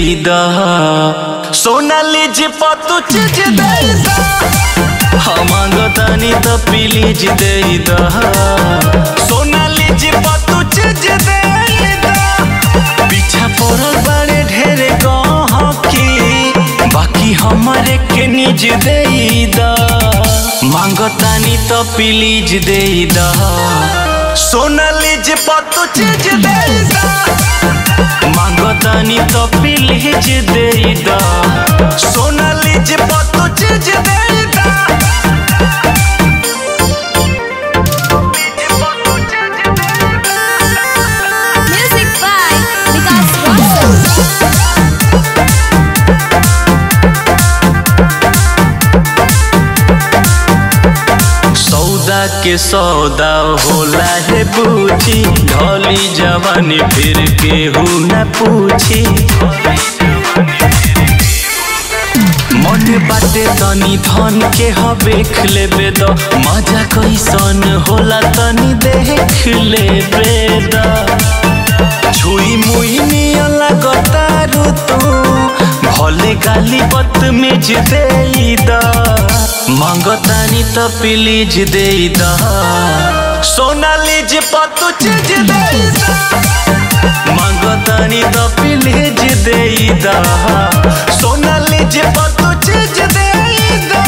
दा सोनालीज पतु चीज दे दा मांगतानी तो प्लीज दे दा सोनालीज पतु चीज दे दा पीछा पड़ल बड़े ढेरे गहकी बाकी हमारे के निज दे दा मांगतानी तो प्लीज दे दा सोनालीज पतु चीज दे दा मांगतानी तो प्लीज दे दा सोनालीज पतु चीज दे दा Music by Vikas Rosal. सौदा के सौदा होला है बूझी ढोली जवानी फिर केहू न पूछी मन बाटे तनी धन के देख लेबे द मजा कैसन होला तनी देख लेबे द छुई मुई निया लगतारू तू भले गाली बदतमीज दे दा मांगतानी तो प्लीज दे दा सोनालीज पतु चीज दे दा मांगतानी तो प्लीज दे दा सोनालीज पतु चीज दे दा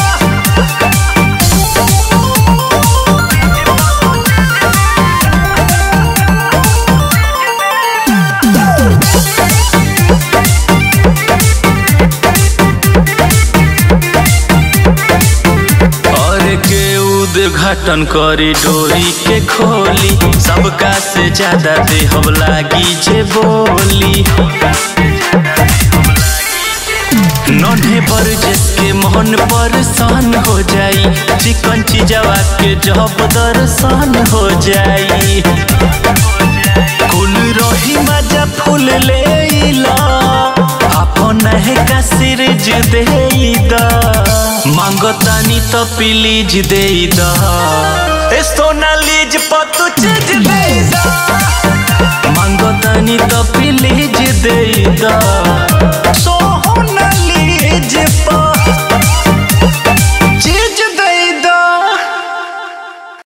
उद्घाटन करी डोरी के खोली सबका से ज्यादा देहब लागी जे बोली नन्हे पर जिसके मन परेशान हो जाई चिकन चीजवा के जब दर्शन हो जाई कुल रही मजा फूल ले ला अपन है का सिरज दे दा मांगतानी तो प्लीज दे दा सोनालीज पतु चीज दे दा मांगतानी तो प्लीज दे दा सोनालीज